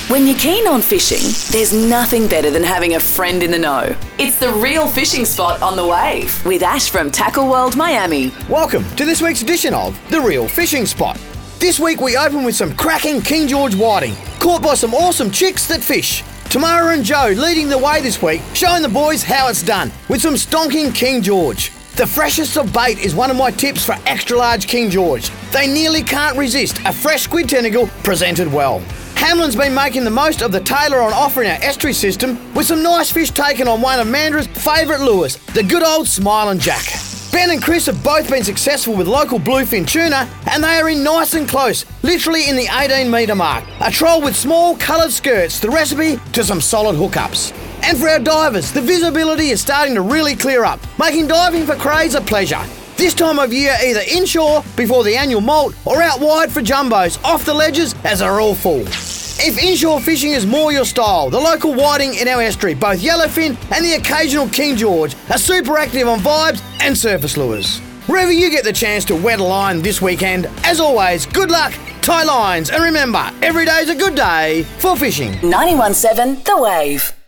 When you're keen on fishing, there's nothing better than having a friend in the know. It's the Real Fishing Spot on the Wave with Ash from Tackle World Miami. Welcome to this week's edition of The Real Fishing Spot. This week we open with some cracking King George whiting, caught by some awesome chicks that fish. Tamara and Joe leading the way this week, showing the boys how it's done with some stonking King George. The freshest of bait is one of my tips for extra large King George. They nearly can't resist a fresh squid tentacle presented well. Hamlin's been making the most of the tailor on offer in our estuary system with some nice fish taken on one of Mandra's favourite lures, the good old Smiling Jack. Ben and Chris have both been successful with local bluefin tuna and they are in nice and close, literally in the 18 metre mark. A troll with small coloured skirts, the recipe to some solid hookups. And for our divers, the visibility is starting to really clear up, making diving for crays a pleasure. This time of year, either inshore before the annual molt or out wide for jumbos off the ledges as they're all full. If inshore fishing is more your style, the local whiting in our estuary, both yellowfin and the occasional King George, are super active on vibes and surface lures. Wherever you get the chance to wet a line this weekend, as always, good luck, tie lines, and remember, every day's a good day for fishing. 91.7 The Wave.